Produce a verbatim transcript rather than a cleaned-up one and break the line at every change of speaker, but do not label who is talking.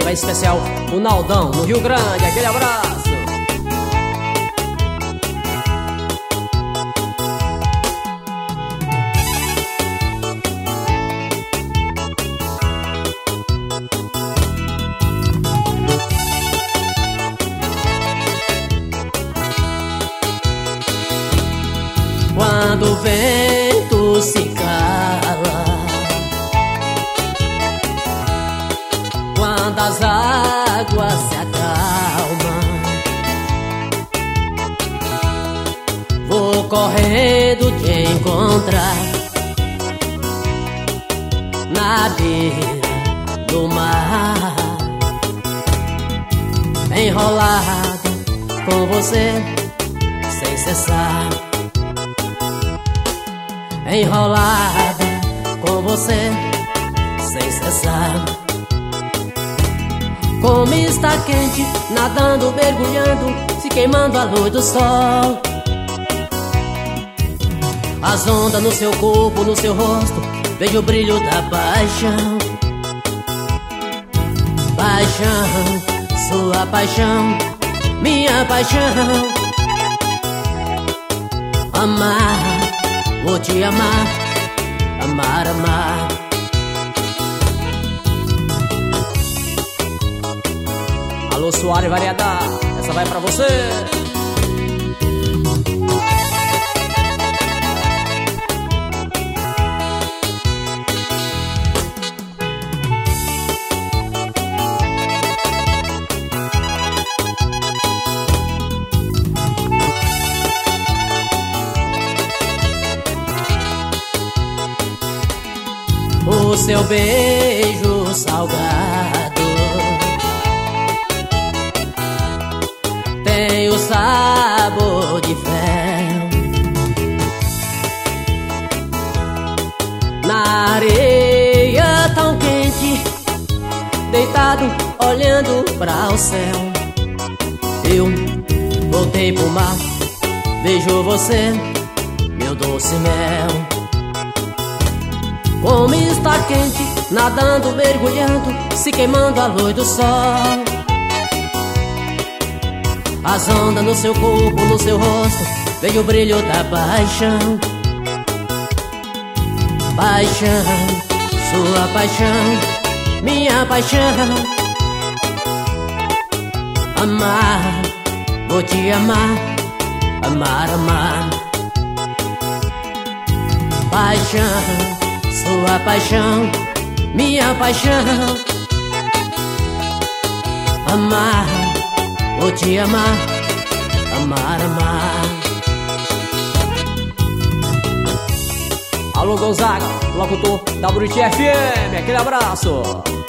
pra especial o Naldão, no Rio Grande. Aquele abraço. Quando o vento se cala, quando as águas se acalmam, vou correndo te encontrar na beira do mar, enrolado com você sem cessar, enrolada com você sem cessar. Como está quente, nadando, mergulhando, se queimando à luz do sol. As ondas no seu corpo, no seu rosto, vejo o brilho da paixão. Paixão, sua paixão, minha paixão. Amar, vou te amar, amar, amar. Alô, Soares Variedade, essa vai pra você. O seu beijo salgado tem o sabor de fel. Na areia tão quente, deitado olhando para o céu, eu voltei pro mar, vejo você, meu doce mel. Como está quente, nadando, mergulhando, se queimando à luz do sol. As ondas no seu corpo, no seu rosto, vejo o brilho da paixão. Paixão, sua paixão, minha paixão. Amar, vou te amar, amar, amar. Paixão, sua paixão, minha paixão. Amar, vou te amar, amar, amar. Alô, Gonzaga, locutor da Buriti F M, aquele abraço.